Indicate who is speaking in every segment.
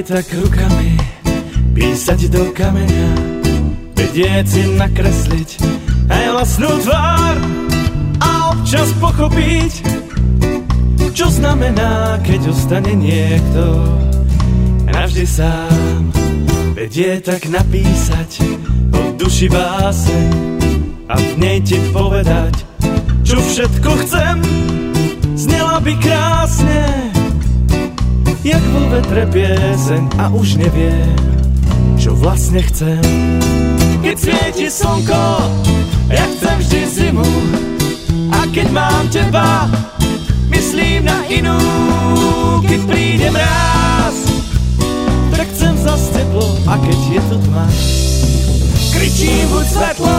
Speaker 1: tak rukami, písať do kameňa, vedieť si nakresliť aj vlastnú tvár a občas pochopiť, čo znamená, keď ostane niekto navždy sám. Vedie tak napísať od duši báseň a v nej ti povedať, čo všetko chcem. Znela by krásne, jak vo vetre pieseň, a už neviem, čo vlastne chcem. Keď svieti slnko, ja chcem vždy zimu, a keď mám teba, myslím na inú. Keď príde mráz, tak chcem zas teplo, a keď je tu tma, kričím buď svetlo.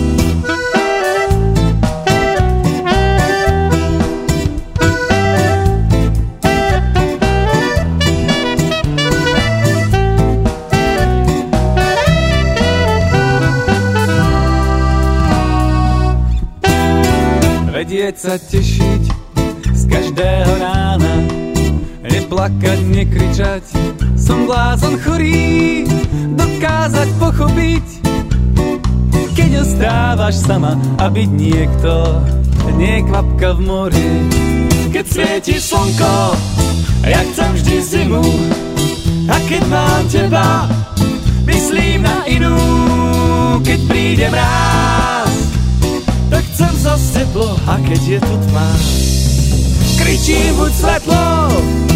Speaker 2: Vedieť sa tešiť z každého rána, neplakať, nekričať, som blázon chorý. Dokázať pochopiť, keď ostávaš sama, a byť niekto, nie kvapka v mori.
Speaker 1: Keď svieti slnko, ja chcem vždy zimu, a keď mám teba, myslím na inú. Keď príde mráz, tak chcem zas teplo, a keď je tu tma, kričím buď svetlo.